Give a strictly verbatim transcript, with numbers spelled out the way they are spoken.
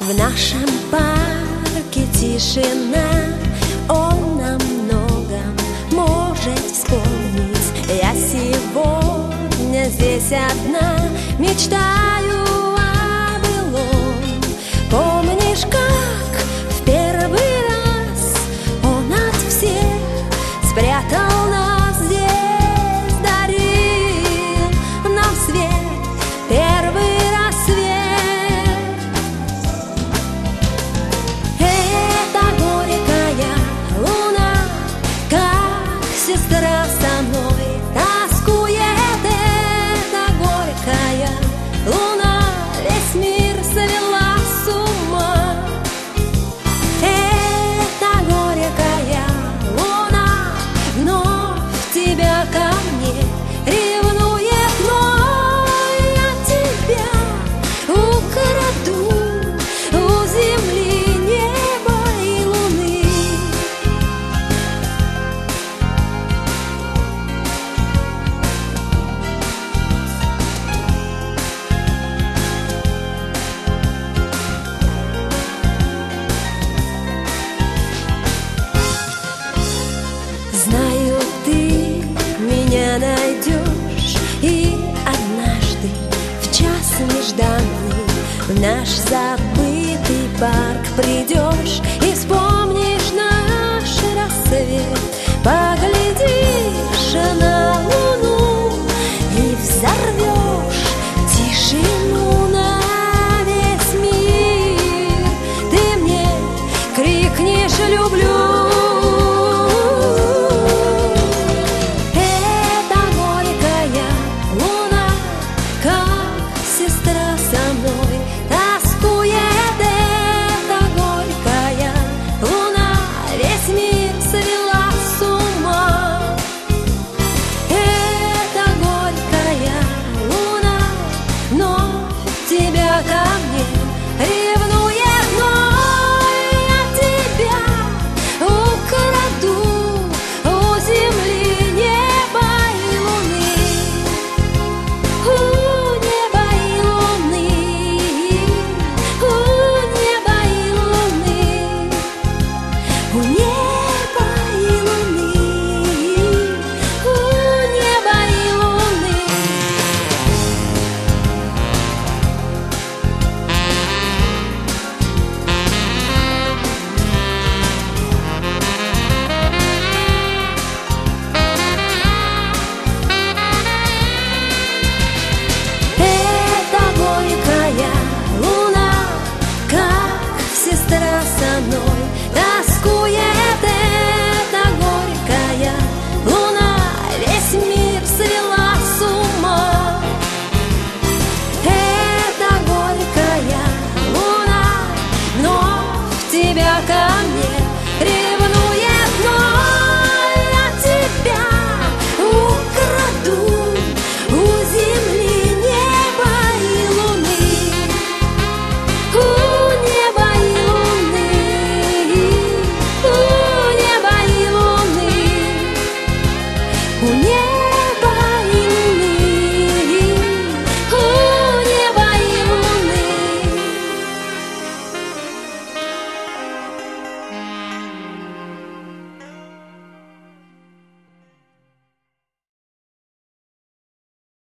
В нашем парке тишина, он нам много может вспомнить. Я сегодня здесь одна, мечтаю о былом. Помнишь, как в первый раз он от всех спрятал нас здесь, дарил нам свет, первый рассвет. Это горькая луна, как сестра со мной тоскует. Это горькая луна весь мир свела с ума. Это горькая луна вновь тебя ко мне ревнует, но я тебя украду у земли, неба и луны. Знаю, ты меня найдешь, и однажды в час нежданный в наш забытый парк придешь.